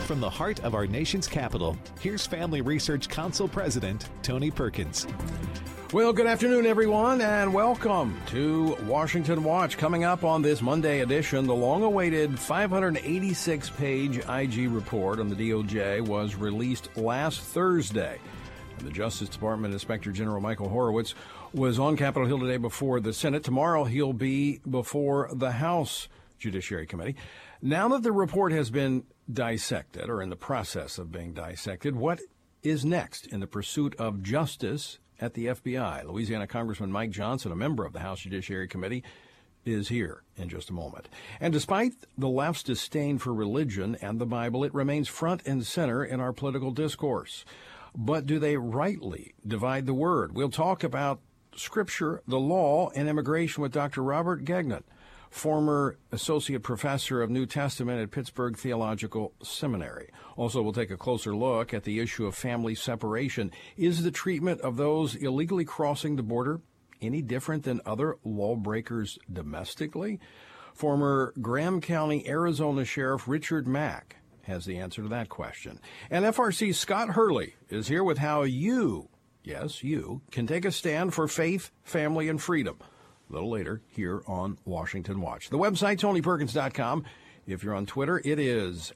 From the heart of our nation's capital, here's Family Research Council President Tony Perkins. Well, good afternoon, everyone, and welcome to Washington Watch. Coming up on this Monday edition, the long-awaited 586-page IG report on the DOJ was released last Thursday. And the Justice Department Inspector General Michael Horowitz was on Capitol Hill today before the Senate. Tomorrow, he'll be before the House Judiciary Committee. Now that the report has been dissected, or in the process of being dissected, what is next in the pursuit of justice at the FBI? Louisiana Congressman Mike Johnson, a member of the House Judiciary Committee, is here in just a moment. And despite the left's disdain for religion and the Bible, it remains front and center in our political discourse. But do they rightly divide the word? We'll talk about Scripture, the law, and immigration with Dr. Robert Gagnon, former associate professor of New Testament at Pittsburgh Theological Seminary. Also, we'll take a closer look at the issue of family separation. Is the treatment of those illegally crossing the border any different than other lawbreakers domestically? Former Graham County, Arizona Sheriff Richard Mack has the answer to that question. And FRC Scott Hurley is here with how you, yes, you, can take a stand for faith, family, and freedom. A little later here on Washington Watch. The website, TonyPerkins.com. If you're on Twitter, it is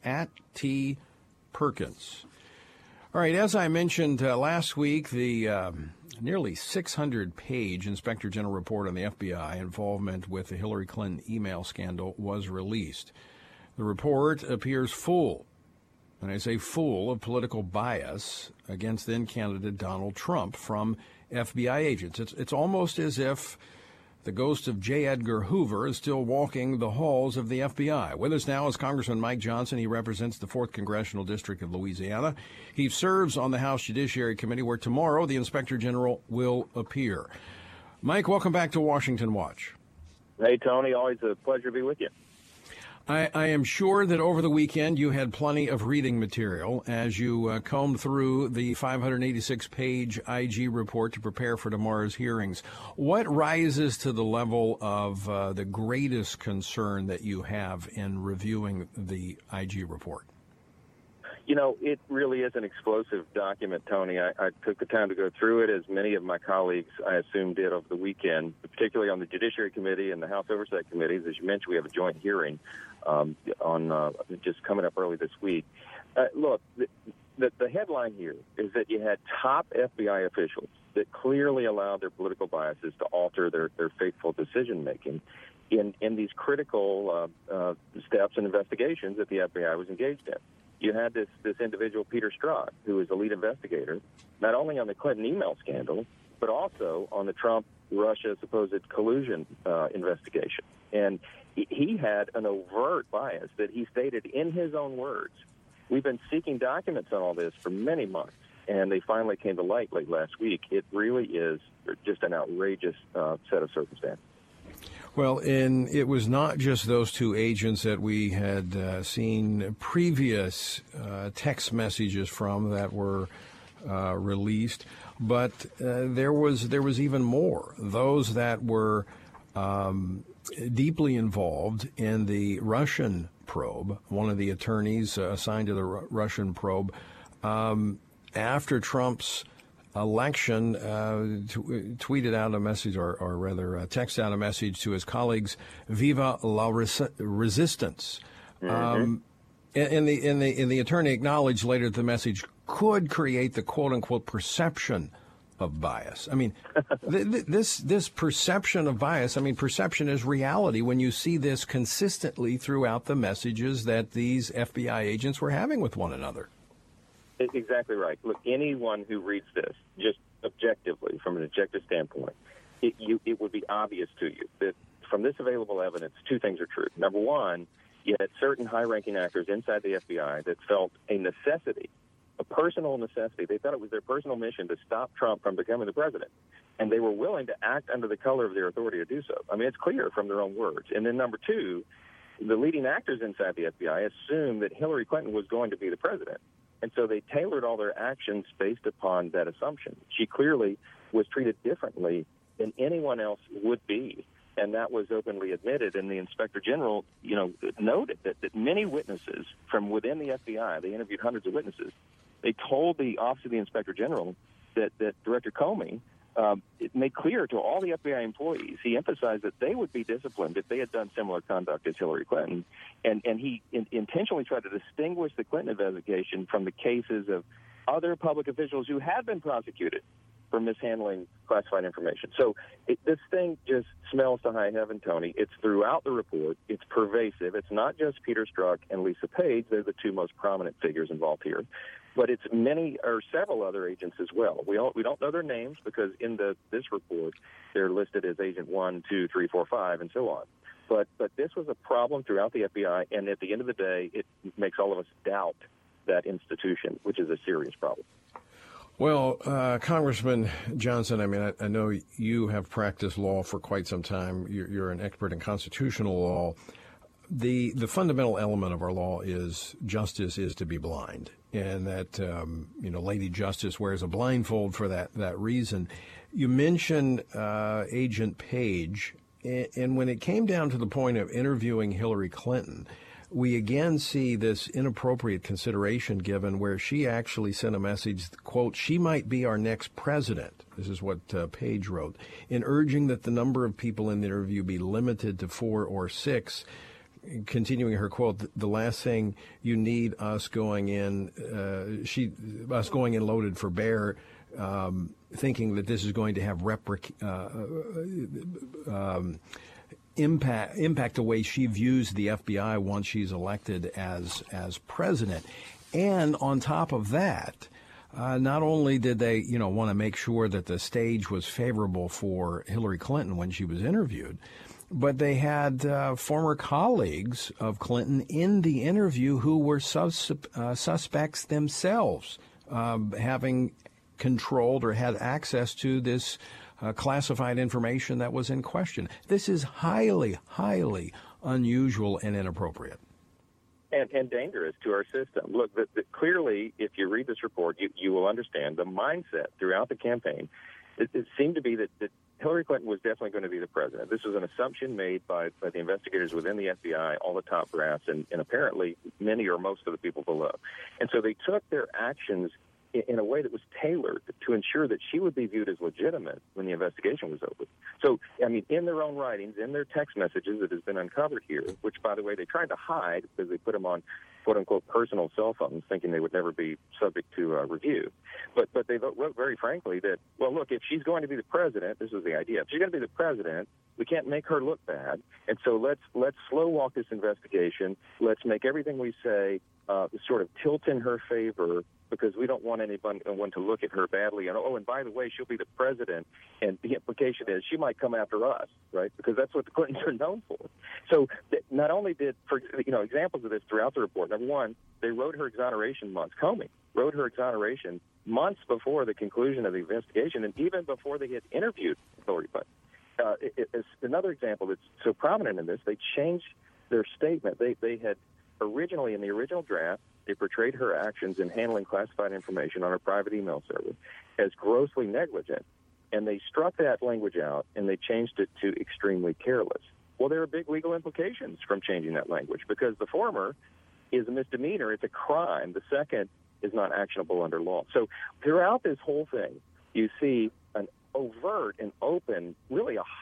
@TPerkins. All right, as I mentioned last week, the nearly 600-page Inspector General report on the FBI involvement with the Hillary Clinton email scandal was released. The report appears full, and I say full, of political bias against then-candidate Donald Trump from FBI agents. It's almost as if the ghost of J. Edgar Hoover is still walking the halls of the FBI. With us now is Congressman Mike Johnson. He represents the 4th Congressional District of Louisiana. He serves on the House Judiciary Committee, where tomorrow the Inspector General will appear. Mike, welcome back to Washington Watch. Hey, Tony. Always a pleasure to be with you. I am sure that over the weekend you had plenty of reading material as you combed through the 586-page IG report to prepare for tomorrow's hearings. What rises to the level of the greatest concern that you have in reviewing the IG report? You know, it really is an explosive document, Tony. I took the time to go through it, as many of my colleagues, I assume, did over the weekend, particularly on the Judiciary Committee and the House Oversight Committees. As you mentioned, we have a joint hearing on just coming up early this week. Look, the headline here is that you had top FBI officials that clearly allowed their political biases to alter their faithful decision-making in these critical steps and investigations that the FBI was engaged in. You had this individual, Peter Strzok, who was the lead investigator, not only on the Clinton email scandal, but also on the Trump-Russia supposed collusion investigation. And he had an overt bias that he stated in his own words. We've been seeking documents on all this for many months, and they finally came to light late last week. It really is just an outrageous set of circumstances. Well, and it was not just those two agents that we had seen previous text messages from that were released, but there was even more. Those that were deeply involved in the Russian probe. One of the attorneys assigned to the Russian probe after Trump's election tweeted out a message, or rather texted out a message to his colleagues, "Viva la resistance." Mm-hmm. And the attorney acknowledged later that the message could create the quote unquote perception of bias. I mean, this perception of bias. I mean, perception is reality when you see this consistently throughout the messages that these FBI agents were having with one another. Exactly right. Look, anyone who reads this, just objectively, from an objective standpoint, it would be obvious to you that from this available evidence, two things are true. Number one, you had certain high-ranking actors inside the FBI that felt a necessity, a personal necessity. They thought it was their personal mission to stop Trump from becoming the president, and they were willing to act under the color of their authority to do so. I mean, it's clear from their own words. And then number two, the leading actors inside the FBI assumed that Hillary Clinton was going to be the president. And so they tailored all their actions based upon that assumption. She clearly was treated differently than anyone else would be. and that was openly admitted. And the Inspector General, noted that many witnesses from within the FBI, they interviewed hundreds of witnesses, they told the Office of the Inspector General that Director Comey it made clear to all the FBI employees, he emphasized that they would be disciplined if they had done similar conduct as Hillary Clinton. And he intentionally tried to distinguish the Clinton investigation from the cases of other public officials who had been prosecuted for mishandling classified information. So this thing just smells to high heaven, Tony. It's throughout the report. It's pervasive. It's not just Peter Strzok and Lisa Page. They're the two most prominent figures involved here. But it's many or several other agents as well. We don't know their names because in this report they're listed as Agent 1, 2, 3, 4, 5, and so on. But this was a problem throughout the FBI, and at the end of the day, it makes all of us doubt that institution, which is a serious problem. Well, Congressman Johnson, I mean, I know you have practiced law for quite some time. You're an expert in constitutional law. The fundamental element of our law is justice is to be blind, and that Lady Justice wears a blindfold for that reason. You mentioned Agent Page, and when it came down to the point of interviewing Hillary Clinton, we again see this inappropriate consideration given where she actually sent a message, quote, she might be our next president. This is what Page wrote, in urging that the number of people in the interview be limited to 4 or 6. Continuing her quote, the last thing you need us going in loaded for bear, thinking that this is going to have impact the way she views the FBI once she's elected as president. And on top of that, not only did they want to make sure that the stage was favorable for Hillary Clinton when she was interviewed, but they had former colleagues of Clinton in the interview who were suspects themselves, having controlled or had access to this classified information that was in question. This is highly, highly unusual and inappropriate. And dangerous to our system. Look, clearly, if you read this report, you will understand the mindset throughout the campaign. It seemed to be that Hillary Clinton was definitely going to be the president. This was an assumption made by the investigators within the FBI, all the top brass, and apparently many or most of the people below. And so they took their actions in a way that was tailored to ensure that she would be viewed as legitimate when the investigation was over. So, I mean, in their own writings, in their text messages that has been uncovered here, which, by the way, they tried to hide because they put them on, quote-unquote, personal cell phones, thinking they would never be subject to review. But they wrote very frankly that, well, look, if she's going to be the president, this was the idea, if she's going to be the president, we can't make her look bad. And so let's slow walk this investigation. Let's make everything we say sort of tilt in her favor, because we don't want anyone to look at her badly. And by the way, she'll be the president, and the implication is she might come after us, right? Because that's what the Clintons are known for. So not only did, examples of this throughout the report. Number one, they wrote her exoneration months. Comey wrote her exoneration months before the conclusion of the investigation, and even before they had interviewed Hillary Clinton. It's another example that's so prominent in this. They changed their statement. They had originally, in the original draft, they portrayed her actions in handling classified information on her private email server as grossly negligent, and they struck that language out, and they changed it to extremely careless. Well, there are big legal implications from changing that language, because the former is a misdemeanor. It's a crime. The second is not actionable under law. So throughout this whole thing, you see an overt and open, really a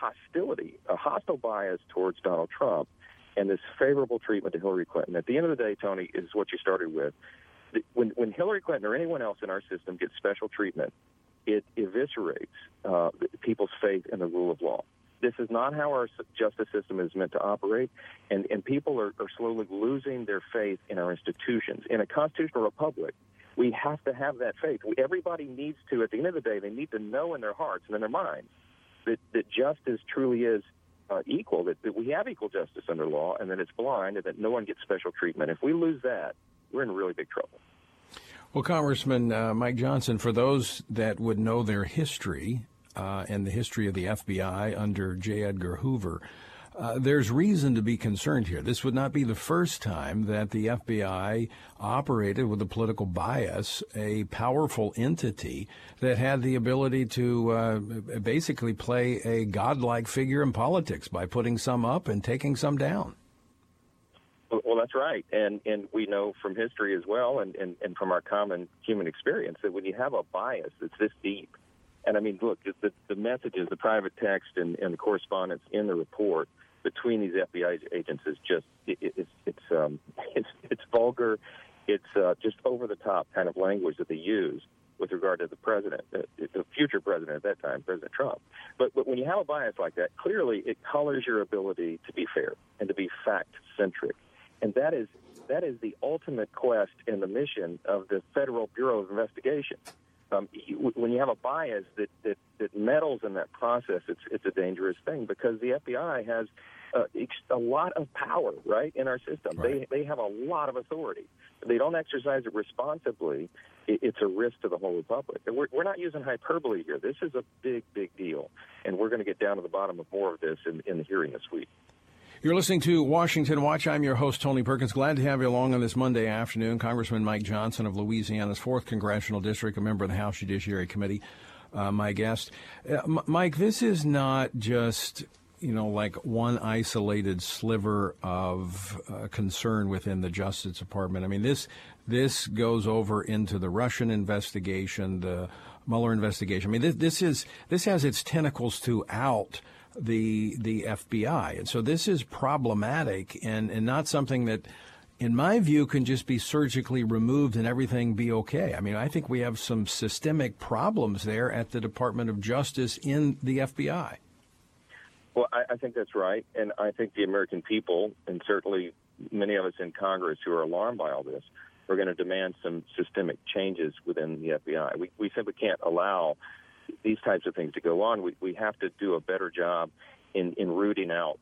hostile bias towards Donald Trump, and this favorable treatment to Hillary Clinton. At the end of the day, Tony, is what you started with. When Hillary Clinton or anyone else in our system gets special treatment, it eviscerates people's faith in the rule of law. This is not how our justice system is meant to operate, and people are slowly losing their faith in our institutions. In a constitutional republic, we have to have that faith. Everybody needs to, at the end of the day, they need to know in their hearts and in their minds that justice truly is equal, that we have equal justice under law, and that it's blind, and that no one gets special treatment. If we lose that, we're in really big trouble. Well, Congressman Mike Johnson, for those that would know their history and the history of the FBI under J. Edgar Hoover, there's reason to be concerned here. This would not be the first time that the FBI operated with a political bias, a powerful entity that had the ability to basically play a godlike figure in politics by putting some up and taking some down. Well, that's right. And we know from history as well and from our common human experience that when you have a bias that's this deep, and I mean, look, the messages, the private text and the correspondence in the report between these FBI agents is just it's vulgar. It's just over the top kind of language that they use with regard to the president, the future president at that time, President Trump. But when you have a bias like that, clearly it colors your ability to be fair and to be fact-centric. And that is the ultimate quest and the mission of the Federal Bureau of Investigation. When you have a bias that meddles in that process, it's a dangerous thing because the FBI has a lot of power, right, in our system. Right. They have a lot of authority. If they don't exercise it responsibly, it's a risk to the whole republic. And we're not using hyperbole here. This is a big, big deal, and we're going to get down to the bottom of more of this in the hearing this week. You're listening to Washington Watch. I'm your host, Tony Perkins. Glad to have you along on this Monday afternoon. Congressman Mike Johnson of Louisiana's 4th Congressional District, a member of the House Judiciary Committee, my guest. Mike, this is not just, like one isolated sliver of concern within the Justice Department. I mean, this goes over into the Russian investigation, the Mueller investigation. I mean, this has its tentacles throughout the FBI. And so this is problematic and not something that, in my view, can just be surgically removed and everything be okay. I mean, I think we have some systemic problems there at the Department of Justice in the FBI. Well, I think that's right. And I think the American people, and certainly many of us in Congress who are alarmed by all this, are going to demand some systemic changes within the FBI. We simply can't allow these types of things to go on. We have to do a better job in rooting out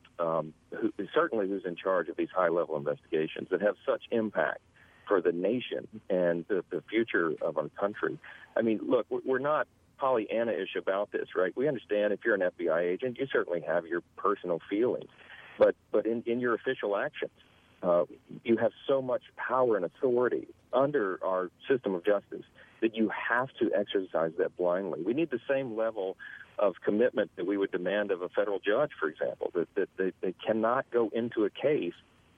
who's in charge of these high-level investigations that have such impact for the nation and the future of our country. I mean, look, we're not Pollyanna-ish about this, right? We understand if you're an FBI agent, you certainly have your personal feelings. But in your official actions, you have so much power and authority under our system of justice that you have to exercise that blindly. We need the same level of commitment that we would demand of a federal judge, for example, that they cannot go into a case,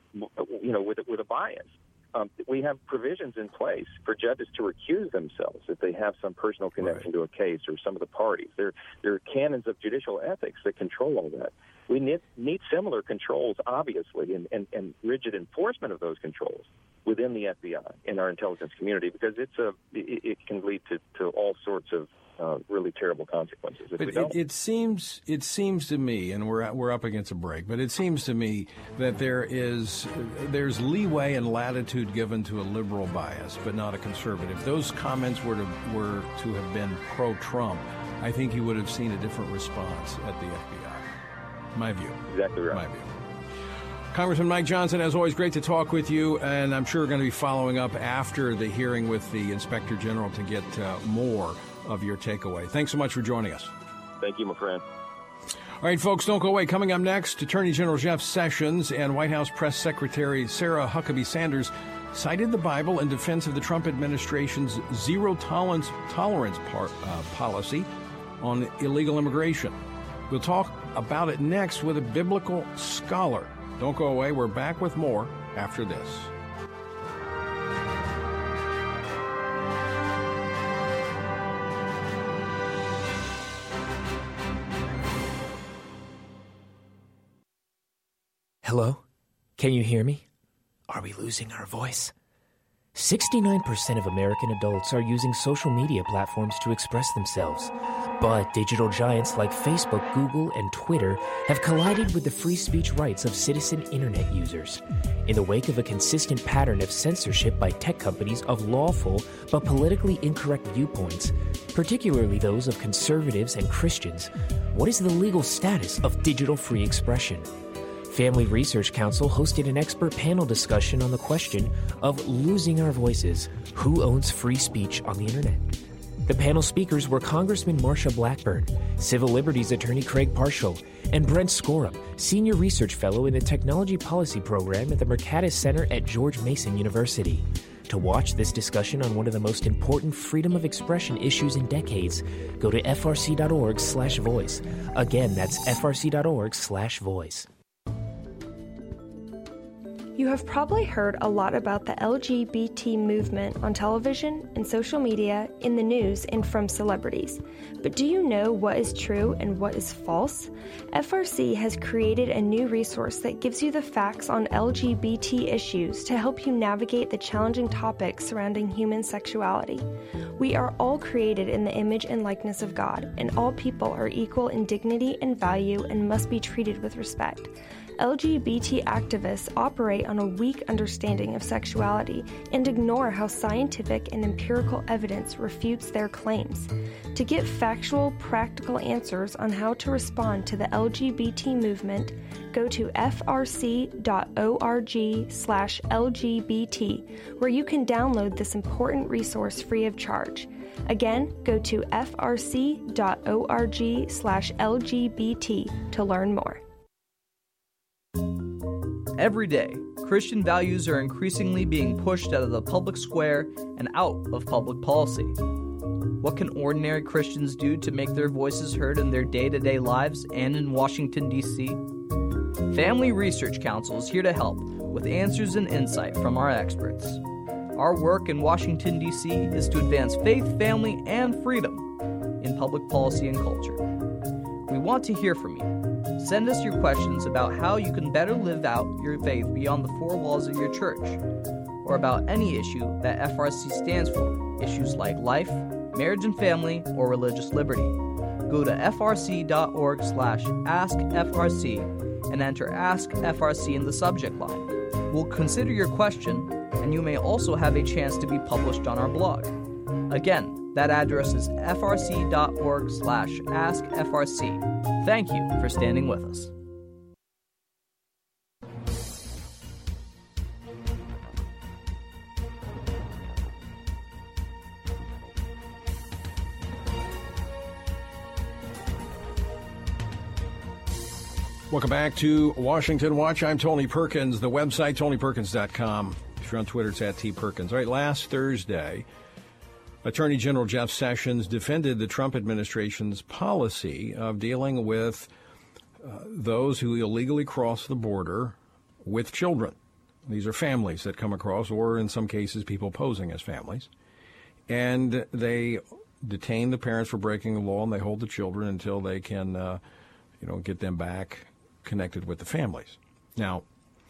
with a bias. We have provisions in place for judges to recuse themselves if they have some personal connection to a case or some of the parties. There are canons of judicial ethics that control all that. We need similar controls, obviously, and rigid enforcement of those controls within the FBI and our intelligence community, because it can lead to all sorts of really terrible consequences if we don't. It seems to me, and we're up against a break, but it seems to me that there's leeway and latitude given to a liberal bias, but not a conservative. Those comments were to have been pro-Trump, I think you would have seen a different response at the FBI. My view. Exactly right. My view. Congressman Mike Johnson, as always, great to talk with you, and I'm sure we're going to be following up after the hearing with the Inspector General to get more of your takeaway. Thanks so much for joining us. Thank you, my friend. All right, folks, don't go away. Coming up next, Attorney General Jeff Sessions and White House Press Secretary Sarah Huckabee Sanders cited the Bible in defense of the Trump administration's zero-tolerance policy on illegal immigration. We'll talk about it next with a biblical scholar. Don't go away. We're back with more after this. Hello? Can you hear me? Are we losing our voice? 69% of American adults are using social media platforms to express themselves. But digital giants like Facebook, Google, and Twitter have collided with the free speech rights of citizen internet users. In the wake of a consistent pattern of censorship by tech companies of lawful but politically incorrect viewpoints, particularly those of conservatives and Christians, what is the legal status of digital free expression? Family Research Council hosted an expert panel discussion on the question of losing our voices. Who owns free speech on the internet? The panel speakers were Congressman Marsha Blackburn, Civil Liberties Attorney Craig Parshall, and Brent Scorum, Senior Research Fellow in the Technology Policy Program at the Mercatus Center at George Mason University. To watch this discussion on one of the most important freedom of expression issues in decades, go to frc.org/voice. Again, that's frc.org/voice. You have probably heard a lot about the LGBT movement on television and social media, in the news, and from celebrities. But do you know what is true and what is false? FRC has created a new resource that gives you the facts on LGBT issues to help you navigate the challenging topics surrounding human sexuality. We are all created in the image and likeness of God, and all people are equal in dignity and value and must be treated with respect. LGBT activists operate on a weak understanding of sexuality and ignore how scientific and empirical evidence refutes their claims. To get factual, practical answers on how to respond to the LGBT movement, go to frc.org/LGBT, where you can download this important resource free of charge. Again, go to frc.org/LGBT to learn more. Every day, Christian values are increasingly being pushed out of the public square and out of public policy. What can ordinary Christians do to make their voices heard in their day-to-day lives and in Washington, D.C.? Family Research Council is here to help with answers and insight from our experts. Our work in Washington, D.C. is to advance faith, family, and freedom in public policy and culture. We want to hear from you. Send us your questions about how you can better live out your faith beyond the four walls of your church, or about any issue that FRC stands for, issues like life, marriage and family, or religious liberty. Go to frc.org/askfrc and enter Ask FRC in the subject line. We'll consider your question, and you may also have a chance to be published on our blog. Again, that address is frc.org/askfrc. Thank you for standing with us. Welcome back to Washington Watch. I'm Tony Perkins. The website, TonyPerkins.com. If you're on Twitter, it's @TPerkins. All right, last Thursday, Attorney General Jeff Sessions defended the Trump administration's policy of dealing with those who illegally cross the border with children. These are families that come across, or in some cases, people posing as families. And they detain the parents for breaking the law, and they hold the children until they can, get them back connected with the families. Now,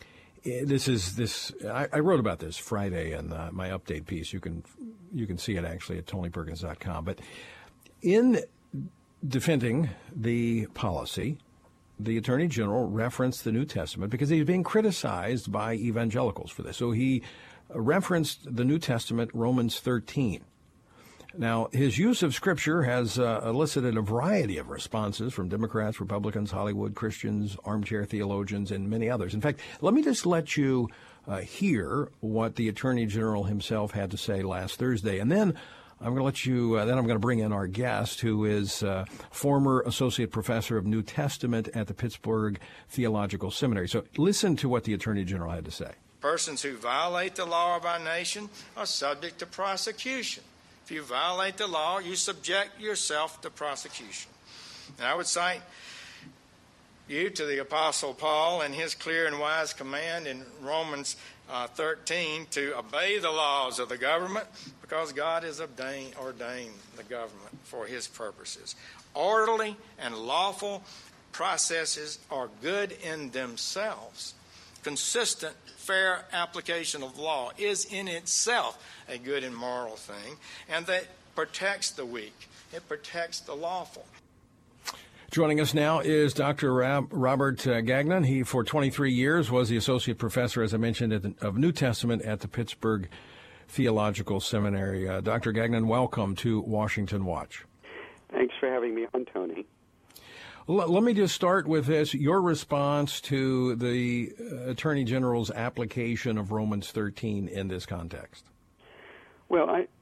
I wrote about this Friday in my update piece. You can see it actually at TonyPerkins.com. But in defending the policy, the Attorney General referenced the New Testament because he's being criticized by evangelicals for this. So he referenced the New Testament, Romans 13. Now, his use of Scripture has elicited a variety of responses from Democrats, Republicans, Hollywood Christians, armchair theologians, and many others. In fact, let me just let you hear what the Attorney General himself had to say last Thursday, and then I'm going to let you. Then I'm going to bring in our guest, who is former associate professor of New Testament at the Pittsburgh Theological Seminary. So listen to what the Attorney General had to say. Persons who violate the law of our nation are subject to prosecution. If you violate the law, you subject yourself to prosecution. And I would cite you to the Apostle Paul and his clear and wise command in Romans 13 to obey the laws of the government, because God has ordained the government for his purposes. Orderly and lawful processes are good in themselves. Consistent, fair application of law is in itself a good and moral thing, and that protects the weak. It protects the lawful. Joining us now is Dr. Robert Gagnon. He, for 23 years, was the associate professor, as I mentioned, of New Testament at the Pittsburgh Theological Seminary. Dr. Gagnon, welcome to Washington Watch. Thanks for having me on, Tony. Let me just start with this. Your response to the Attorney General's application of Romans 13 in this context. Well, I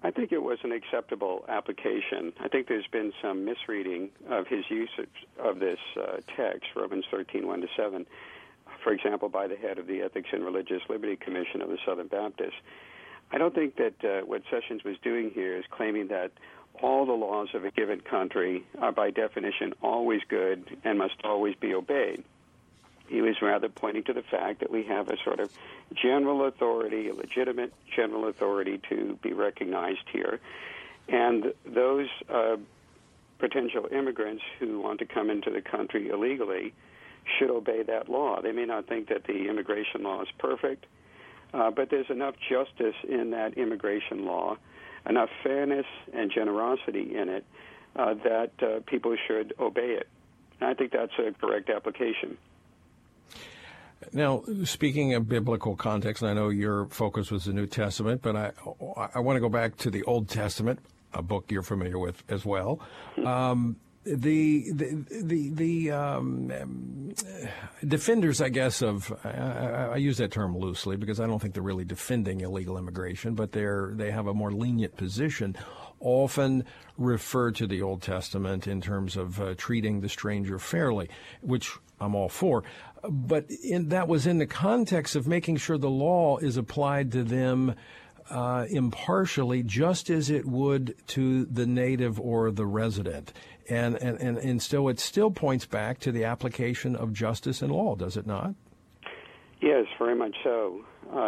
I think it was an acceptable application. I think there's been some misreading of his usage of this text, Romans 13:1-7, for example, by the head of the Ethics and Religious Liberty Commission of the Southern Baptists. I don't think that what Sessions was doing here is claiming that all the laws of a given country are by definition always good and must always be obeyed. He was rather pointing to the fact that we have a sort of general authority, a legitimate general authority to be recognized here. And those potential immigrants who want to come into the country illegally should obey that law. They may not think that the immigration law is perfect, but there's enough justice in that immigration law, enough fairness and generosity in it that people should obey it. And I think that's a correct application. Now, speaking of biblical context, and I know your focus was the New Testament, but I want to go back to the Old Testament, a book you're familiar with as well. The defenders, I guess, of I use that term loosely because I don't think they're really defending illegal immigration, but they have a more lenient position. Often refer to the Old Testament in terms of treating the stranger fairly, which I'm all for. But that was in the context of making sure the law is applied to them impartially, just as it would to the native or the resident. And so it still points back to the application of justice and law, does it not? Yes, very much so.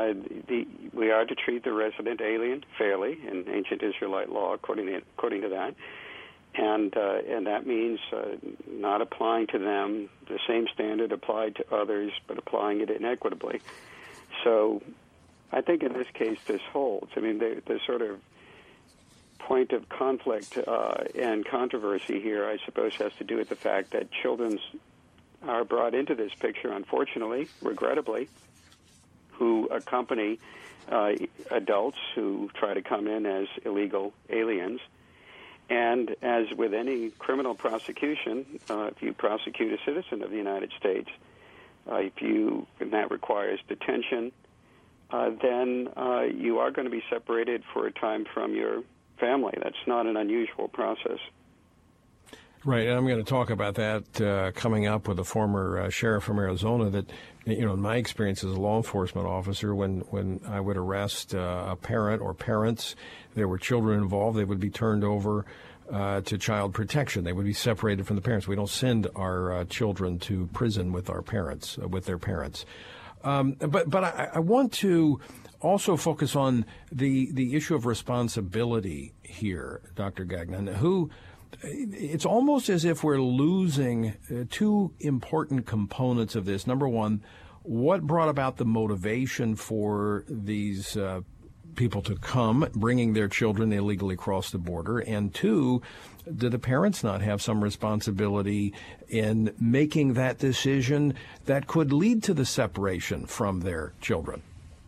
We are to treat the resident alien fairly in ancient Israelite law, according to that, and that means not applying to them the same standard applied to others, but applying it inequitably. So, I think in this case this holds. I mean, the sort of point of conflict and controversy here, I suppose, has to do with the fact that children are brought into this picture, unfortunately, regrettably, who accompany adults who try to come in as illegal aliens. And as with any criminal prosecution, if you prosecute a citizen of the United States, and that requires detention, then you are going to be separated for a time from your family. That's not an unusual process. Right, and I'm going to talk about that coming up with a former sheriff from Arizona that, in my experience as a law enforcement officer, when I would arrest a parent or parents, there were children involved, they would be turned over to child protection. They would be separated from the parents. We don't send our children to prison with our parents, with their parents. But I want to also focus on the issue of responsibility here, Dr. Gagnon, it's almost as if we're losing two important components of this. Number one, what brought about the motivation for these people to come, bringing their children illegally across the border? And two, do the parents not have some responsibility in making that decision that could lead to the separation from their children?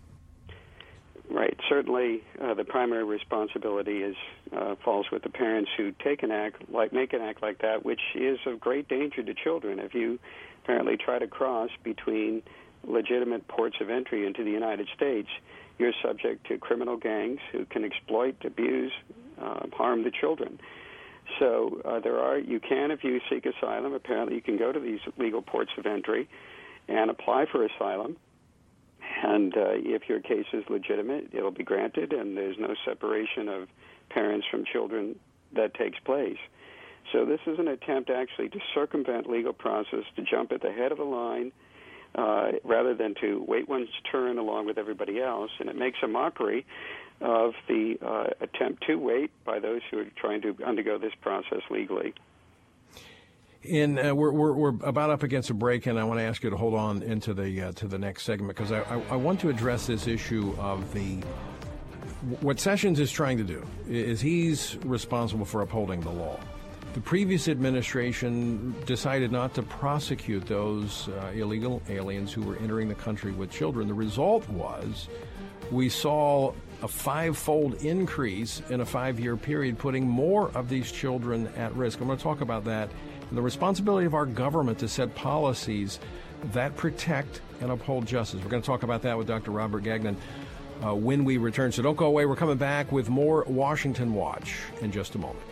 Right. Certainly, the primary responsibility falls with the parents who make an act like that, which is of great danger to children. If you apparently try to cross between legitimate ports of entry into the United States, you're subject to criminal gangs who can exploit, abuse, harm the children. So you can, if you seek asylum, apparently you can go to these legal ports of entry and apply for asylum. And if your case is legitimate, it'll be granted, and there's no separation of parents from children that takes place. So this is an attempt actually to circumvent legal process, to jump at the head of the line rather than to wait one's turn along with everybody else. And it makes a mockery of the attempt to wait by those who are trying to undergo this process legally. We're about up against a break, and I want to ask you to hold on into the next segment because I want to address this issue of what Sessions is trying to do is he's responsible for upholding the law. The previous administration decided not to prosecute those illegal aliens who were entering the country with children. The result was we saw a 5-fold increase in a 5-year period, putting more of these children at risk. I'm going to talk about that. The responsibility of our government to set policies that protect and uphold justice. We're going to talk about that with Dr. Robert Gagnon. when we return. So don't go away. We're coming back with more Washington Watch in just a moment.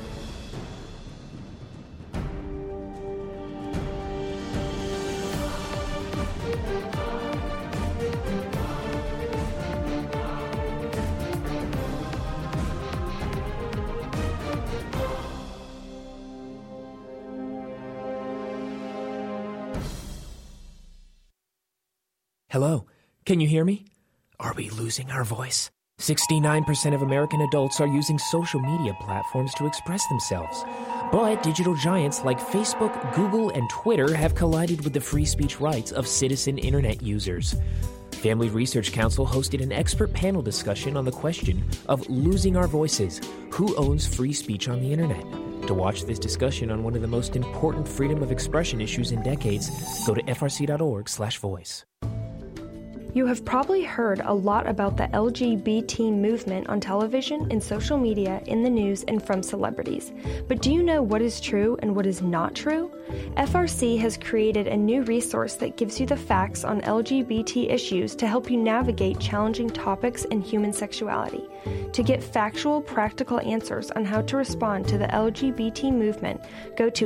Hello, can you hear me? Are we losing our voice? 69% of American adults are using social media platforms to express themselves. But digital giants like Facebook, Google, and Twitter have collided with the free speech rights of citizen internet users. Family Research Council hosted an expert panel discussion on the question of losing our voices. Who owns free speech on the internet? To watch this discussion on one of the most important freedom of expression issues in decades, go to frc.org/voice. You have probably heard a lot about the LGBT movement on television and social media, in the news, and from celebrities. But do you know what is true and what is not true? FRC has created a new resource that gives you the facts on LGBT issues to help you navigate challenging topics in human sexuality. To get factual, practical answers on how to respond to the LGBT movement, go to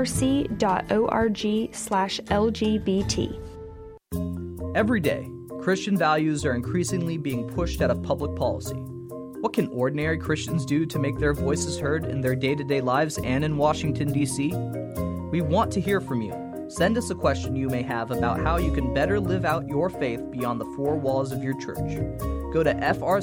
frc.org/LGBT. Every day, Christian values are increasingly being pushed out of public policy. What can ordinary Christians do to make their voices heard in their day-to-day lives and in Washington, D.C.? We want to hear from you. Send us a question you may have about how you can better live out your faith beyond the four walls of your church. Go to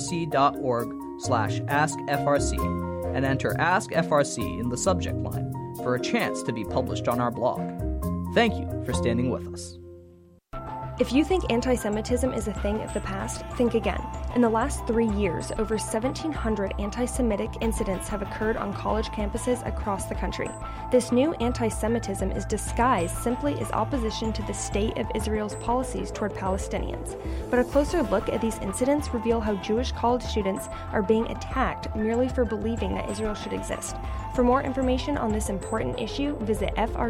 frc.org/askfrc and enter Ask FRC in the subject line for a chance to be published on our blog. Thank you for standing with us. If you think anti-Semitism is a thing of the past, think again. In the last 3 years, over 1,700 anti-Semitic incidents have occurred on college campuses across the country. This new anti-Semitism is disguised simply as opposition to the state of Israel's policies toward Palestinians. But a closer look at these incidents reveal how Jewish college students are being attacked merely for believing that Israel should exist. For more information on this important issue, visit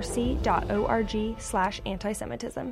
frc.org/anti-Semitism.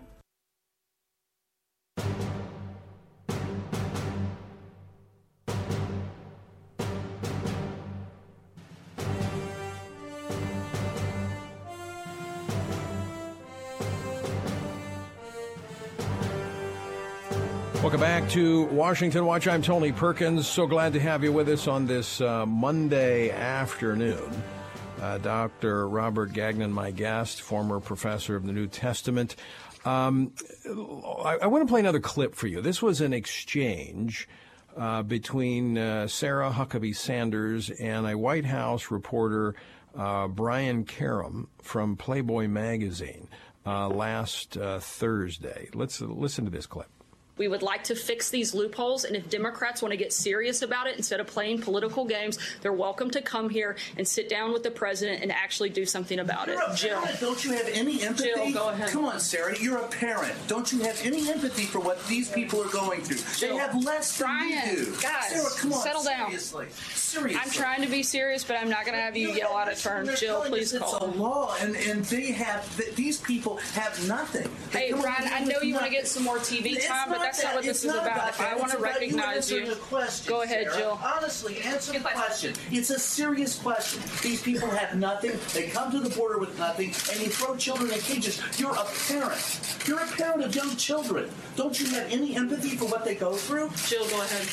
Welcome back to Washington Watch. I'm Tony Perkins. So glad to have you with us on this Monday afternoon. Dr. Robert Gagnon, my guest, former professor of the New Testament. I want to play another clip for you. This was an exchange between Sarah Huckabee Sanders and a White House reporter, Brian Karem from Playboy magazine last Thursday. Let's listen to this clip. We would like to fix these loopholes, and if Democrats want to get serious about it, instead of playing political games, they're welcome to come here and sit down with the president and actually do something about it. Jill, don't you have any empathy? Jill, go ahead. Come on, Sarah, you're a parent. Don't you have any empathy for what these people are going through? Jill, they have less than Brian, you do. Guys, Sarah, come on, settle down. Seriously. I'm trying to be serious, but I'm not going to have you yell out of turn. Jill, please call. It's a law, and they have, these people have nothing. Hey, Brian, I know you want to get some more TV time, but that's not what this is about. If I want to recognize you, go ahead, Jill. Honestly, answer the question. It's a serious question. These people have nothing. They come to the border with nothing, and you throw children in cages. You're a parent. You're a parent of young children. Don't you have any empathy for what they go through? Jill, go ahead.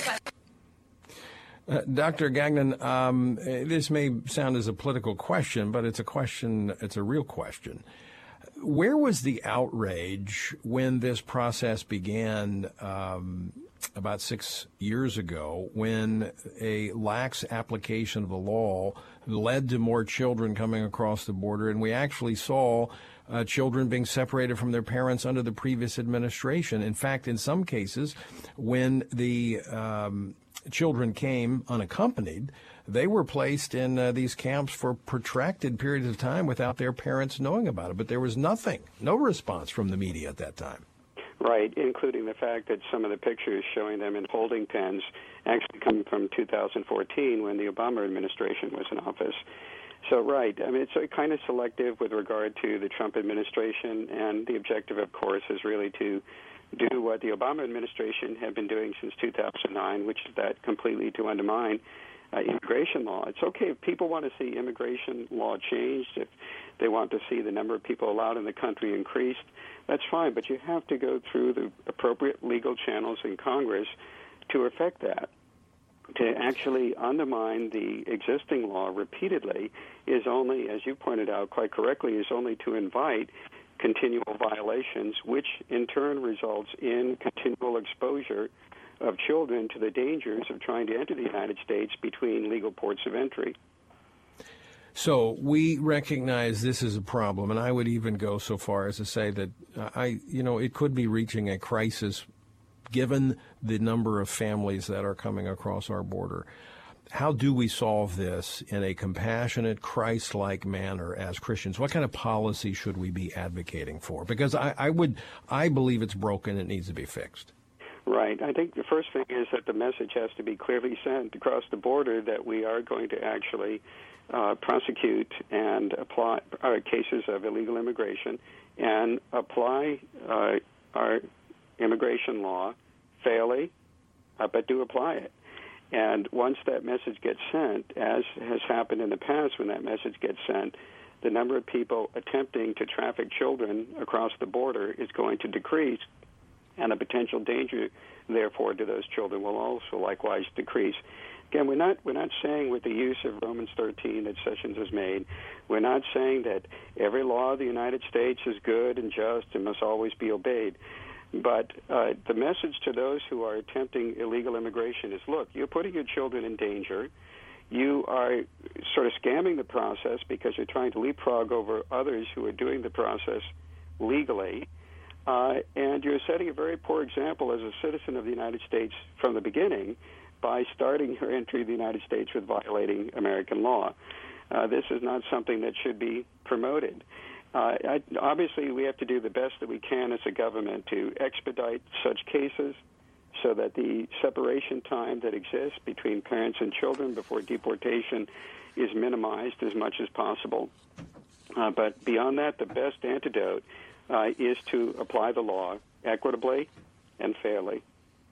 Dr. Gagnon, this may sound as a political question, but it's a question. It's a real question. Where was the outrage when this process began about 6 years ago, when a lax application of the law led to more children coming across the border, and we actually saw children being separated from their parents under the previous administration? In fact, in some cases, when the children came unaccompanied, they were placed in these camps for protracted periods of time without their parents knowing about it. But there was nothing, no response from the media at that time. Right, including the fact that some of the pictures showing them in holding pens actually come from 2014 when the Obama administration was in office. So, right, I mean, it's kind of selective with regard to the Trump administration, and the objective, of course, is really to do what the Obama administration had been doing since 2009, which is that completely to undermine immigration law. It's okay if people want to see immigration law changed, if they want to see the number of people allowed in the country increased, that's fine, but you have to go through the appropriate legal channels in Congress to effect that. To actually undermine the existing law repeatedly is only, as you pointed out quite correctly, is only to invite continual violations, which in turn results in continual exposure of children to the dangers of trying to enter the United States between legal ports of entry. So we recognize this is a problem, and I would even go so far as to say that it could be reaching a crisis given the number of families that are coming across our border. How do we solve this in a compassionate, Christ-like manner as Christians? What kind of policy should we be advocating for? Because I believe it's broken. It needs to be fixed. Right. I think the first thing is that the message has to be clearly sent across the border that we are going to actually prosecute and apply cases of illegal immigration and apply our immigration law fairly, but do apply it. And once that message gets sent, as has happened in the past when that message gets sent, the number of people attempting to traffic children across the border is going to decrease, and the potential danger, therefore, to those children will also likewise decrease. Again, we're not saying with the use of Romans 13 that Sessions has made, we're not saying that every law of the United States is good and just and must always be obeyed. But the message to those who are attempting illegal immigration is, look, you're putting your children in danger. You are sort of scamming the process because you're trying to leapfrog over others who are doing the process legally. And you're setting a very poor example as a citizen of the United States from the beginning by starting your entry to the United States with violating American law. This is not something that should be promoted. Obviously, we have to do the best that we can as a government to expedite such cases so that the separation time that exists between parents and children before deportation is minimized as much as possible. But beyond that, the best antidote is to apply the law equitably and fairly.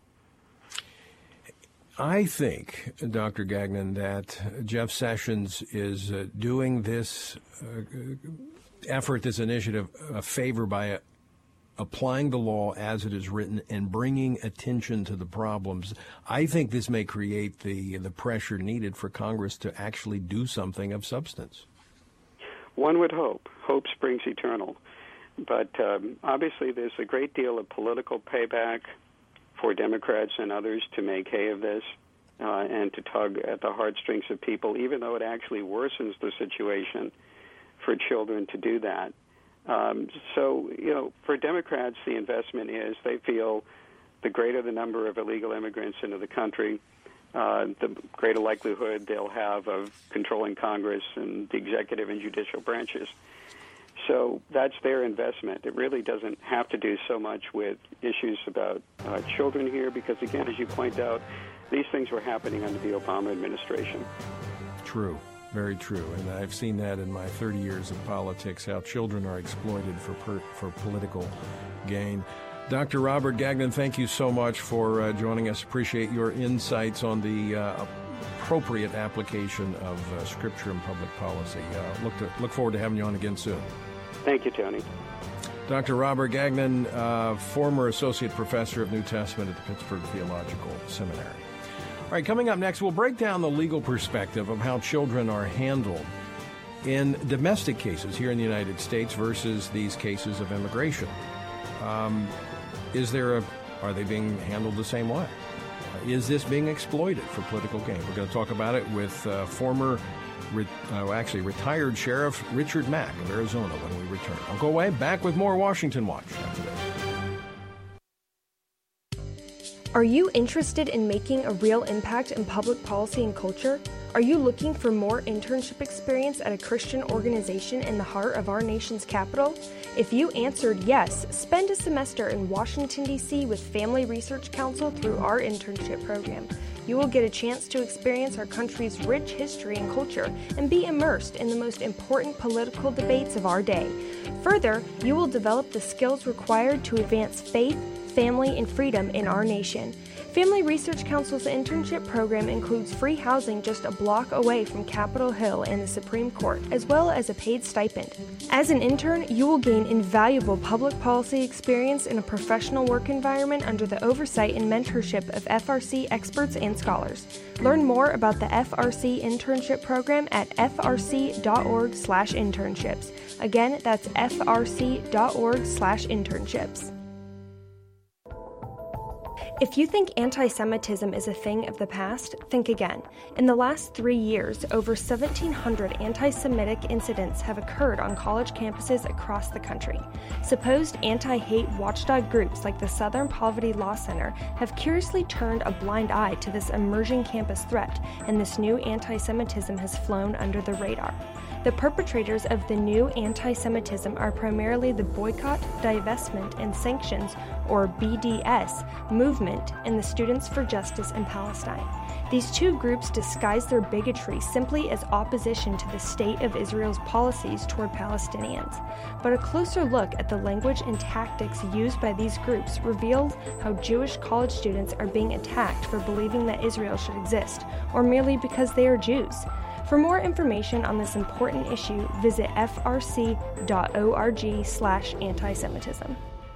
I think, Dr. Gagnon, that Jeff Sessions is doing this effort, this initiative, a favor by applying the law as it is written and bringing attention to the problems. I think this may create the pressure needed for Congress to actually do something of substance. One would hope. Hope springs eternal. But obviously there's a great deal of political payback for Democrats and others to make hay of this and to tug at the heartstrings of people, even though it actually worsens the situation for children to do that. So, for Democrats, the investment is they feel the greater the number of illegal immigrants into the country, the greater likelihood they'll have of controlling Congress and the executive and judicial branches. So that's their investment. It really doesn't have to do so much with issues about children here because, again, as you point out, these things were happening under the Obama administration. True. Very true. And I've seen that in my 30 years of politics, how children are exploited for political gain. Dr. Robert Gagnon, thank you so much for joining us. Appreciate your insights on the appropriate application of Scripture and public policy. Look forward to having you on again soon. Thank you, Tony. Dr. Robert Gagnon, former associate professor of New Testament at the Pittsburgh Theological Seminary. All right, coming up next, we'll break down the legal perspective of how children are handled in domestic cases here in the United States versus these cases of immigration. Are they being handled the same way? Is this being exploited for political gain? We're going to talk about it with retired Sheriff Richard Mack of Arizona when we return. I'll go away, back with more Washington Watch after this. Are you interested in making a real impact in public policy and culture? Are you looking for more internship experience at a Christian organization in the heart of our nation's capital? If you answered yes, spend a semester in Washington, D.C. with Family Research Council through our internship program. You will get a chance to experience our country's rich history and culture and be immersed in the most important political debates of our day. Further, you will develop the skills required to advance faith, family, and freedom in our nation. Family Research Council's internship program includes free housing just a block away from Capitol Hill and the Supreme Court, as well as a paid stipend. As an intern, you will gain invaluable public policy experience in a professional work environment under the oversight and mentorship of FRC experts and scholars. Learn more about the FRC internship program at frc.org/internships. Again, that's frc.org/internships. If you think anti-Semitism is a thing of the past, think again. In the last 3 years, over 1,700 anti-Semitic incidents have occurred on college campuses across the country. Supposed anti-hate watchdog groups like the Southern Poverty Law Center have curiously turned a blind eye to this emerging campus threat, and this new anti-Semitism has flown under the radar. The perpetrators of the new anti-Semitism are primarily the Boycott, Divestment, and Sanctions, or BDS, movement and the Students for Justice in Palestine. These two groups disguise their bigotry simply as opposition to the state of Israel's policies toward Palestinians. But a closer look at the language and tactics used by these groups reveals how Jewish college students are being attacked for believing that Israel should exist, or merely because they are Jews. For more information on this important issue, visit frc.org/anti-Semitism.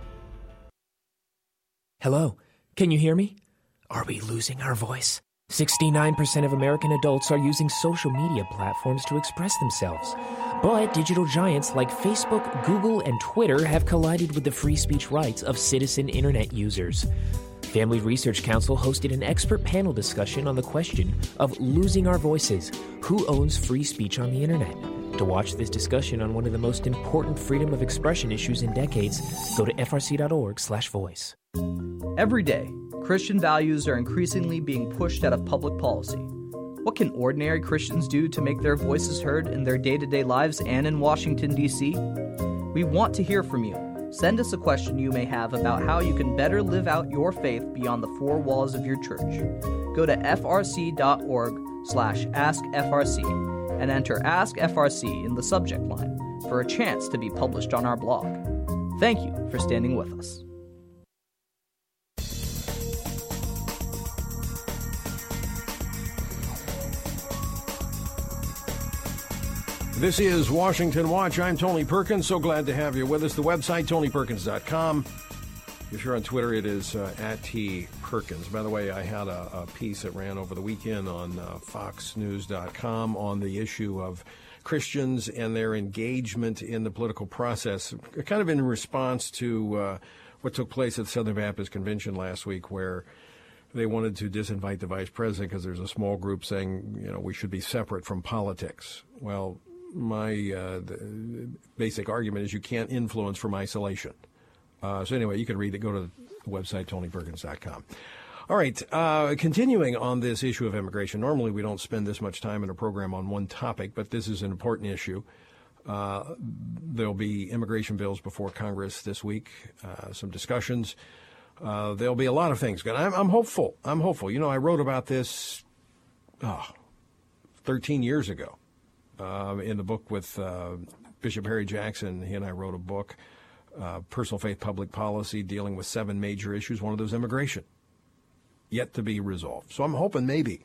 Hello, can you hear me? Are we losing our voice? 69% of American adults are using social media platforms to express themselves. But digital giants like Facebook, Google, and Twitter have collided with the free speech rights of citizen internet users. Family Research Council hosted an expert panel discussion on the question of losing our voices. Who owns free speech on the internet? To watch this discussion on one of the most important freedom of expression issues in decades, go to frc.org/voice. Every day, Christian values are increasingly being pushed out of public policy. What can ordinary Christians do to make their voices heard in their day-to-day lives and in Washington, D.C.? We want to hear from you. Send us a question you may have about how you can better live out your faith beyond the four walls of your church. Go to frc.org/askfrc and enter Ask FRC in the subject line for a chance to be published on our blog. Thank you for standing with us. This is Washington Watch. I'm Tony Perkins. So glad to have you with us. The website, TonyPerkins.com. If you're on Twitter, it is at T. Perkins. By the way, I had a piece that ran over the weekend on FoxNews.com on the issue of Christians and their engagement in the political process, kind of in response to what took place at the Southern Baptist Convention last week, where they wanted to disinvite the vice president because there's a small group saying, we should be separate from politics. Well, my the basic argument is you can't influence from isolation. So anyway, you can read it. Go to the website, TonyPerkins.com. All right, continuing on this issue of immigration. Normally we don't spend this much time in a program on one topic, but this is an important issue. There'll be immigration bills before Congress this week, some discussions. There'll be a lot of things. I'm hopeful. I wrote about this 13 years ago. In the book with Bishop Harry Jackson. He and I wrote a book, Personal Faith, Public Policy, dealing with 7 major issues. One of those, immigration, yet to be resolved. So I'm hoping, maybe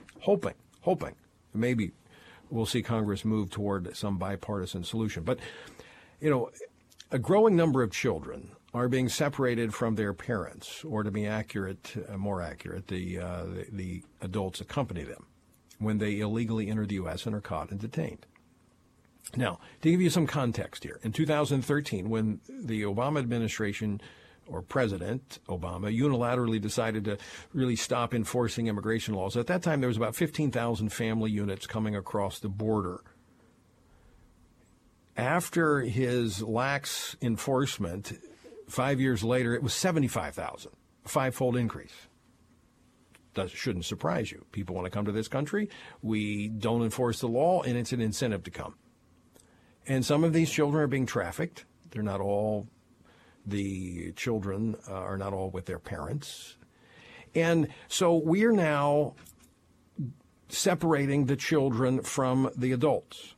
we'll see Congress move toward some bipartisan solution. But, a growing number of children are being separated from their parents, or to be more accurate, the adults accompany them when they illegally enter the U.S. and are caught and detained. Now, to give you some context here, in 2013, when the Obama administration, or President Obama, unilaterally decided to really stop enforcing immigration laws, at that time there was about 15,000 family units coming across the border. After his lax enforcement, 5 years later, it was 75,000, a 5-fold increase. Shouldn't surprise you. People want to come to this country. We don't enforce the law, and it's an incentive to come. And some of these children are being trafficked. They're not all, the children are not all with their parents. And so we're now separating the children from the adults.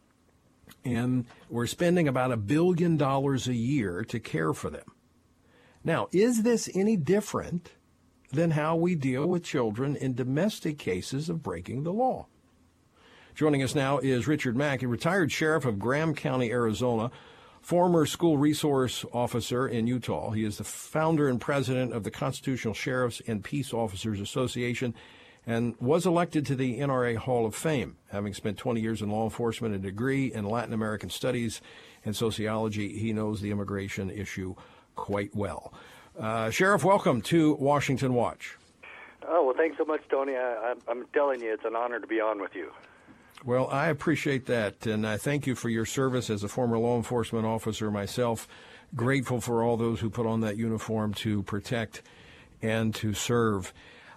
And we're spending about $1 billion a year to care for them. Now, is this any different than how we deal with children in domestic cases of breaking the law? Joining us now is Richard Mack, a retired sheriff of Graham County, Arizona, former school resource officer in Utah. He is the founder and president of the Constitutional Sheriffs and Peace Officers Association and was elected to the NRA Hall of Fame, having spent 20 years in law enforcement, a degree in Latin American studies and sociology. He knows the immigration issue quite well. Sheriff, welcome to Washington Watch. Oh, well, thanks so much, Tony. I'm telling you, it's an honor to be on with you. Well, I appreciate that, and I thank you for your service as a former law enforcement officer myself. Grateful for all those who put on that uniform to protect and to serve.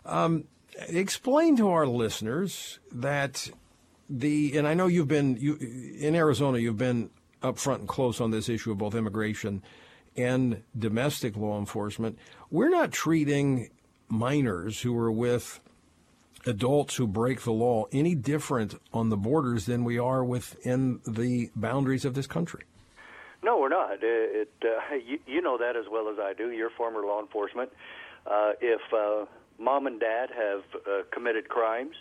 Explain to our listeners that and I know in Arizona, you've been up front and close on this issue of both immigration and domestic law enforcement. We're not treating minors who are with adults who break the law any different on the borders than we are within the boundaries of this country. No, we're not. You know that as well as I do. You're former law enforcement. If mom and dad have committed crimes,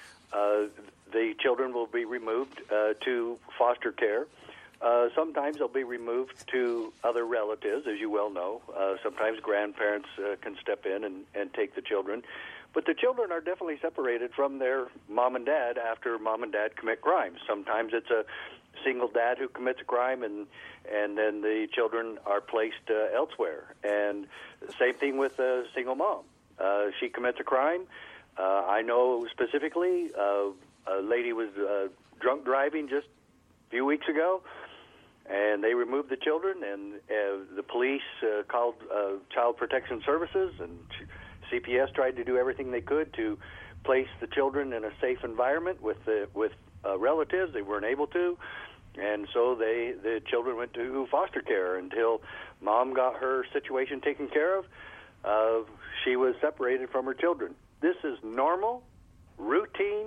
the children will be removed to foster care. Sometimes they'll be removed to other relatives, as you well know. Sometimes grandparents can step in and take the children. But the children are definitely separated from their mom and dad after mom and dad commit crimes. Sometimes it's a single dad who commits a crime, and then the children are placed elsewhere. And same thing with a single mom. She commits a crime. I know specifically a lady was drunk driving just a few weeks ago, and they removed the children, and the police called Child Protection Services, and CPS tried to do everything they could to place the children in a safe environment with relatives. They weren't able to, and so the children went to foster care until mom got her situation taken care of. She was separated from her children. This is normal, routine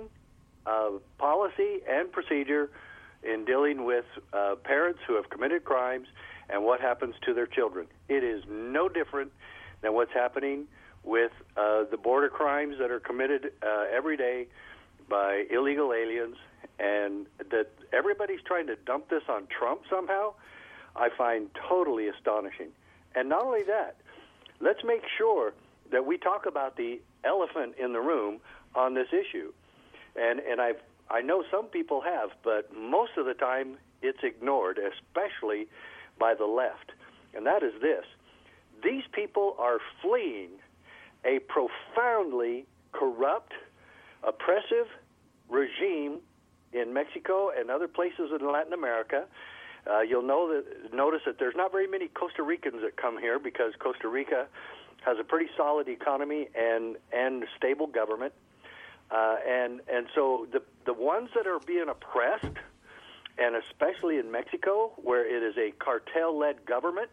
policy and procedure in dealing with parents who have committed crimes and what happens to their children. It is no different than what's happening with the border crimes that are committed every day by illegal aliens, and that everybody's trying to dump this on Trump somehow, I find totally astonishing. And not only that, let's make sure that we talk about the elephant in the room on this issue. And I know some people have, but most of the time it's ignored, especially by the left. And that is this. These people are fleeing a profoundly corrupt, oppressive regime in Mexico and other places in Latin America. You'll notice that there's not very many Costa Ricans that come here because Costa Rica has a pretty solid economy and stable government. And so the ones that are being oppressed, and especially in Mexico, where it is a cartel-led government,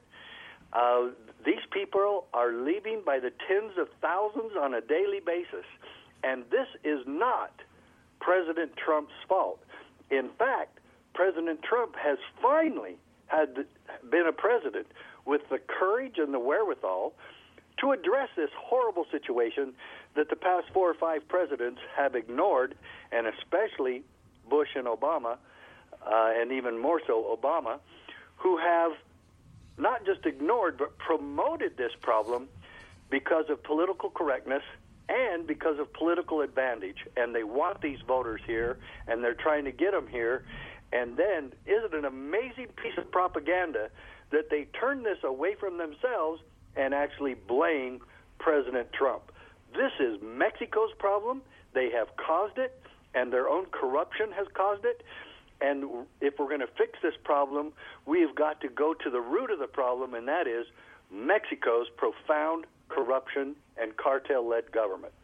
these people are leaving by the tens of thousands on a daily basis. And this is not President Trump's fault. In fact, President Trump has finally been a president with the courage and the wherewithal to address this horrible situation that the past 4 or 5 presidents have ignored, and especially Bush and Obama, and even more so Obama, who have not just ignored but promoted this problem because of political correctness and because of political advantage. And they want these voters here, and they're trying to get them here. And then, is it an amazing piece of propaganda that they turn this away from themselves and actually blame President Trump? This is Mexico's problem. They have caused it, and their own corruption has caused it. And if we're going to fix this problem, we've got to go to the root of the problem, and that is Mexico's profound corruption and cartel-led government.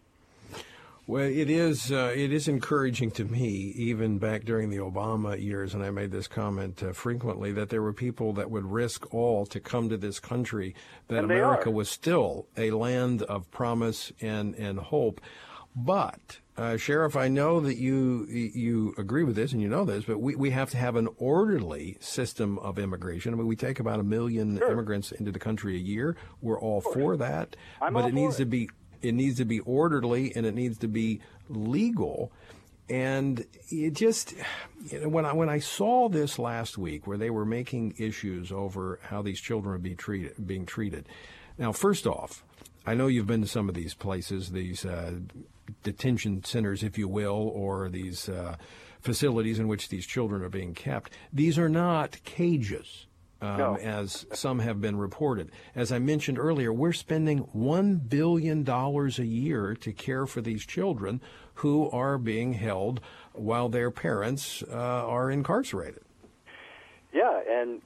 Well, it is encouraging to me, even back during the Obama years, and I made this comment frequently, that there were people that would risk all to come to this country, that America was still a land of promise and hope. But, Sheriff, I know that you agree with this and you know this, but we have to have an orderly system of immigration. I mean, we take about 1 million immigrants into the country a year. We're all for that. But it needs to be orderly and it needs to be legal. And it just, when I saw this last week, where they were making issues over how these children are being treated. Now, first off, I know you've been to some of these places, these detention centers, if you will, or these facilities in which these children are being kept. These are not cages, No. as some have been reported. As I mentioned earlier, we're spending $1 billion a year to care for these children who are being held while their parents are incarcerated. Yeah, and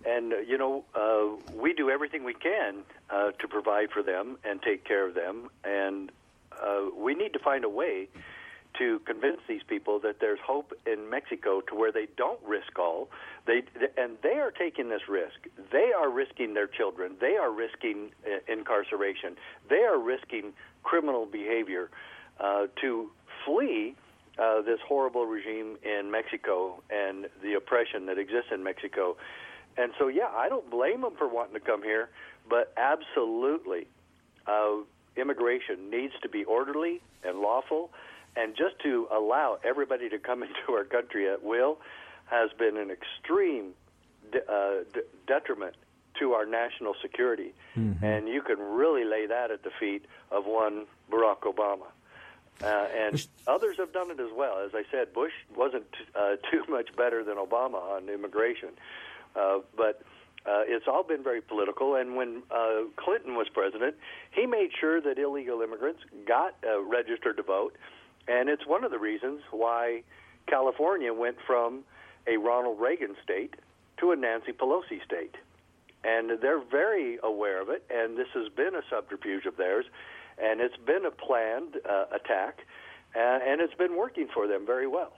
we do everything we can to provide for them and take care of them, and we need to find a way to convince these people that there's hope in Mexico to where they don't risk all. They are taking this risk. They are risking their children. They are risking incarceration. They are risking criminal behavior to flee this horrible regime in Mexico and the oppression that exists in Mexico. And so, yeah, I don't blame them for wanting to come here, but absolutely, immigration needs to be orderly and lawful, and just to allow everybody to come into our country at will has been an extreme detriment to our national security. Mm-hmm. And you can really lay that at the feet of one Barack Obama. And others have done it as well. As I said, Bush wasn't too much better than Obama on immigration. But it's all been very political. And when Clinton was president, he made sure that illegal immigrants got registered to vote. And it's one of the reasons why California went from a Ronald Reagan state to a Nancy Pelosi state. And they're very aware of it, and this has been a subterfuge of theirs, and it's been a planned attack, and it's been working for them very well.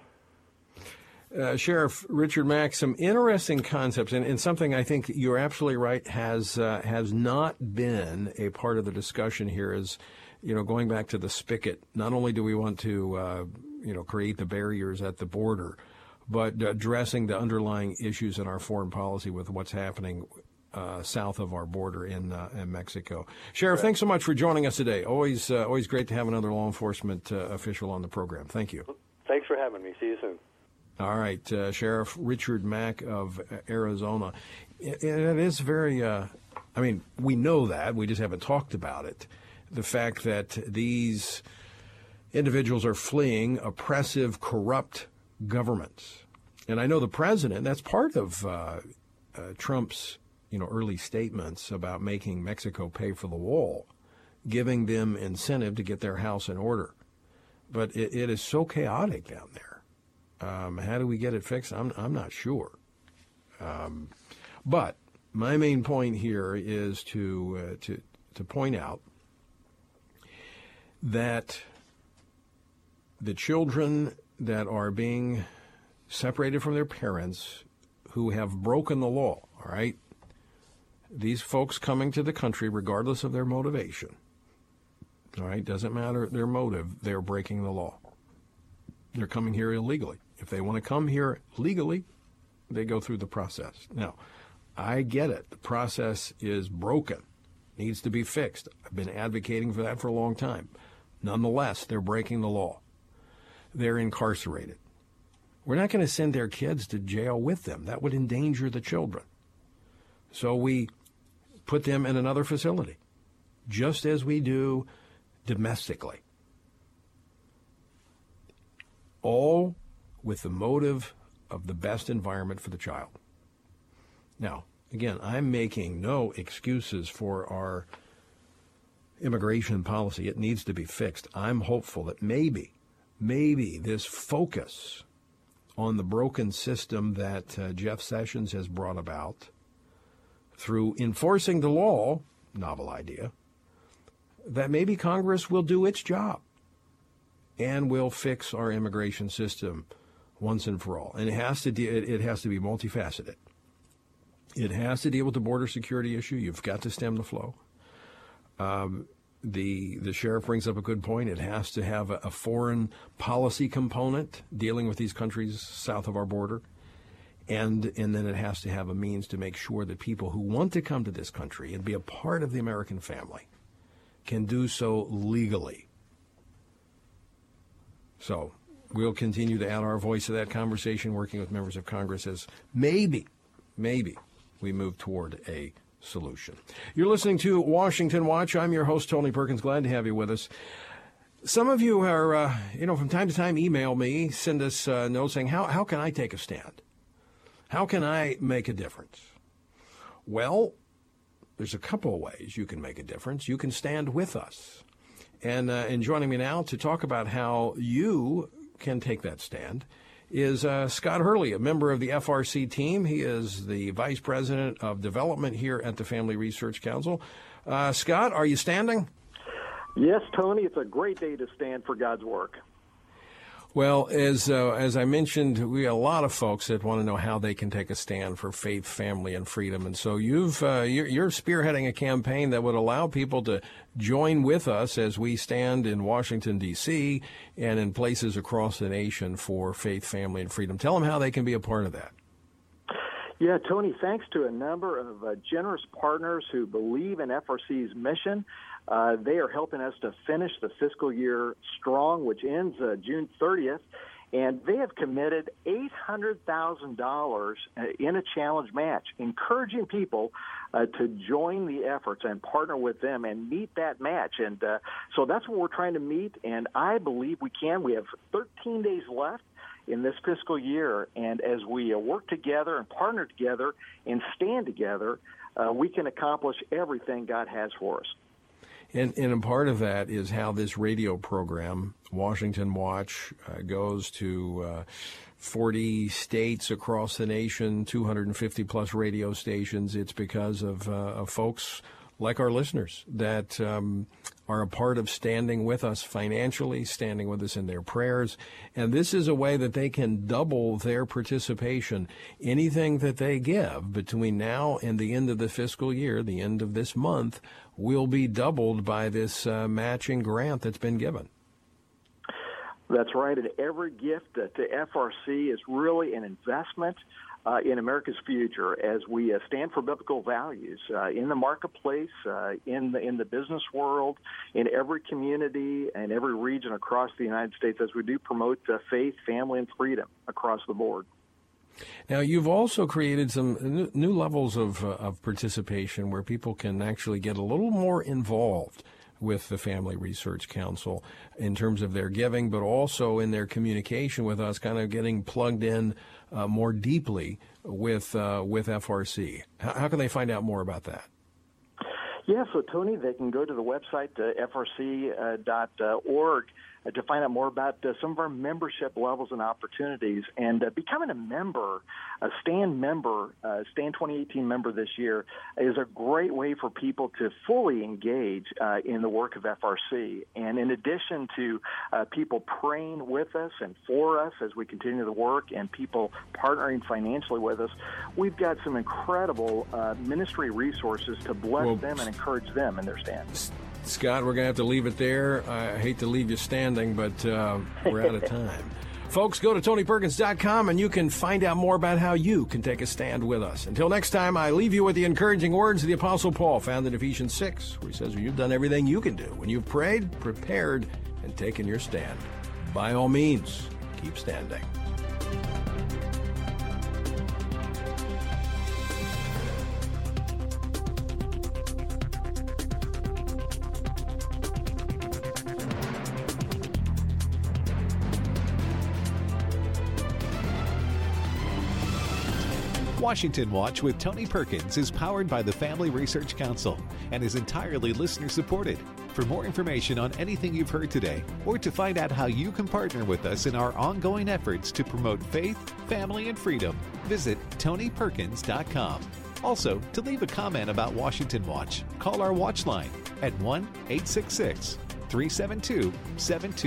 Sheriff Richard Mack, some interesting concepts, and something I think you're absolutely right has not been a part of the discussion here is, going back to the spigot. Not only do we want to, create the barriers at the border, but addressing the underlying issues in our foreign policy with what's happening south of our border in Mexico. Sheriff, thanks so much for joining us today. Always great to have another law enforcement official on the program. Thank you. Thanks for having me. See you soon. All right, Sheriff Richard Mack of Arizona. It is very, we know that. We just haven't talked about it. The fact that these individuals are fleeing oppressive, corrupt governments. And I know the president, that's part of Trump's early statements about making Mexico pay for the wall, giving them incentive to get their house in order. But it is so chaotic down there. How do we get it fixed? I'm not sure. But my main point here is to point out that the children that are being separated from their parents who have broken the law, all right? These folks coming to the country, regardless of their motivation, all right, doesn't matter their motive, they're breaking the law. They're coming here illegally. If they want to come here legally, they go through the process. Now, I get it. The process is broken, needs to be fixed. I've been advocating for that for a long time. Nonetheless, they're breaking the law. They're incarcerated. We're not going to send their kids to jail with them. That would endanger the children. So we put them in another facility, just as we do domestically. All with the motive of the best environment for the child. Now, again, I'm making no excuses for our immigration policy. It needs to be fixed. I'm hopeful that maybe this focus on the broken system that Jeff Sessions has brought about through enforcing the law, novel idea, that maybe Congress will do its job and will fix our immigration system once and for all. And it has to be multifaceted. It has to deal with the border security issue. You've got to stem the flow. The sheriff brings up a good point. It has to have a foreign policy component dealing with these countries south of our border. And then it has to have a means to make sure that people who want to come to this country and be a part of the American family can do so legally. So we'll continue to add our voice to that conversation, working with members of Congress as maybe we move toward a solution. You're listening to Washington Watch. I'm your host, Tony Perkins. Glad to have you with us. Some of you are, from time to time, email me, send us notes saying, how can I take a stand? How can I make a difference? Well, there's a couple of ways you can make a difference. You can stand with us. And joining me now to talk about how you can take that stand is Scott Hurley, a member of the FRC team. He is the Vice President of Development here at the Family Research Council. Scott, are you standing? Yes, Tony. It's a great day to stand for God's work. Well, as I mentioned, we have a lot of folks that want to know how they can take a stand for faith, family, and freedom. And so you're spearheading a campaign that would allow people to join with us as we stand in Washington, D.C., and in places across the nation for faith, family, and freedom. Tell them how they can be a part of that. Yeah, Tony, thanks to a number of generous partners who believe in FRC's mission, they are helping us to finish the fiscal year strong, which ends June 30th. And they have committed $800,000 in a challenge match, encouraging people to join the efforts and partner with them and meet that match. And so that's what we're trying to meet, and I believe we can. We have 13 days left in this fiscal year, and as we work together and partner together and stand together, we can accomplish everything God has for us. And a part of that is how this radio program, Washington Watch, goes to 40 states across the nation, 250-plus radio stations. It's because of folks like our listeners that are a part of standing with us financially, standing with us in their prayers. And this is a way that they can double their participation. Anything that they give between now and the end of the fiscal year, the end of this month, will be doubled by this matching grant that's been given. That's right. And every gift to FRC is really an investment in America's future as we stand for biblical values in the marketplace, in the business world, in every community and every region across the United States as we do promote faith, family, and freedom across the board. Now, you've also created some new levels of participation where people can actually get a little more involved with the Family Research Council in terms of their giving, but also in their communication with us, kind of getting plugged in more deeply with FRC. How can they find out more about that? Yeah, so, Tony, they can go to the website, frc.org, to find out more about some of our membership levels and opportunities. And becoming a member, a Stand 2018 member this year, is a great way for people to fully engage in the work of FRC. And in addition to people praying with us and for us as we continue the work and people partnering financially with us, we've got some incredible ministry resources to bless them and encourage them in their stand. Scott, we're going to have to leave it there. I hate to leave you standing, but we're out of time. Folks, go to TonyPerkins.com and you can find out more about how you can take a stand with us. Until next time, I leave you with the encouraging words of the Apostle Paul found in Ephesians 6, where he says, you've done everything you can do. When you've prayed, prepared, and taken your stand, by all means, keep standing. Washington Watch with Tony Perkins is powered by the Family Research Council and is entirely listener-supported. For more information on anything you've heard today, or to find out how you can partner with us in our ongoing efforts to promote faith, family, and freedom, visit TonyPerkins.com. Also, to leave a comment about Washington Watch, call our watch line at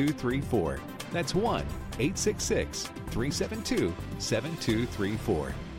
1-866-372-7234. That's 1-866-372-7234.